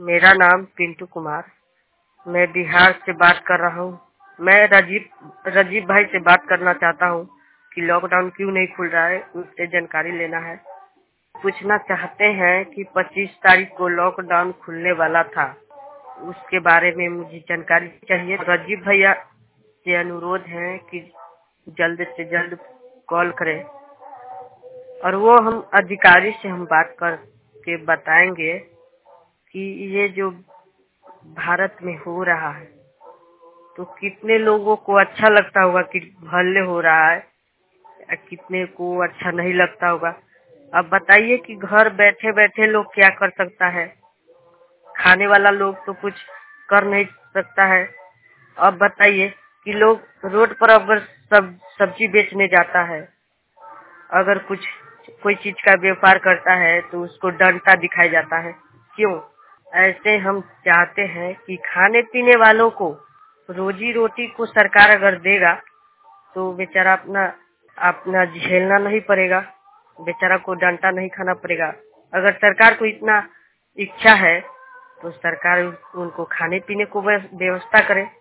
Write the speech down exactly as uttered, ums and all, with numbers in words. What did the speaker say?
मेरा नाम पिंटू कुमार। मैं बिहार से बात कर रहा हूँ। मैं राजीव राजीव भाई से बात करना चाहता हूँ कि लॉकडाउन क्यों नहीं खुल रहा है, उससे जानकारी लेना है। पूछना चाहते हैं कि पच्चीस तारीख को लॉकडाउन खुलने वाला था, उसके बारे में मुझे जानकारी चाहिए। राजीव भैया से अनुरोध है कि जल्द से जल्द कॉल करें और वो हम अधिकारी से हम बात करके बताएंगे कि ये जो भारत में हो रहा है तो कितने लोगों को अच्छा लगता होगा कि हल्ले हो रहा है, कितने को अच्छा नहीं लगता होगा। अब बताइए कि घर बैठे बैठे लोग क्या कर सकता है। खाने वाला लोग तो कुछ कर नहीं सकता है। अब बताइए कि लोग रोड पर अगर सब सब्जी बेचने जाता है, अगर कुछ कोई चीज का व्यापार करता है तो उसको डंडा दिखाया जाता है। क्यों? ऐसे हम चाहते हैं कि खाने पीने वालों को रोजी रोटी को सरकार अगर देगा तो बेचारा अपना अपना झेलना नहीं पड़ेगा, बेचारा को डंडा नहीं खाना पड़ेगा। अगर सरकार को इतना इच्छा है तो सरकार उनको खाने पीने को व्यवस्था करे।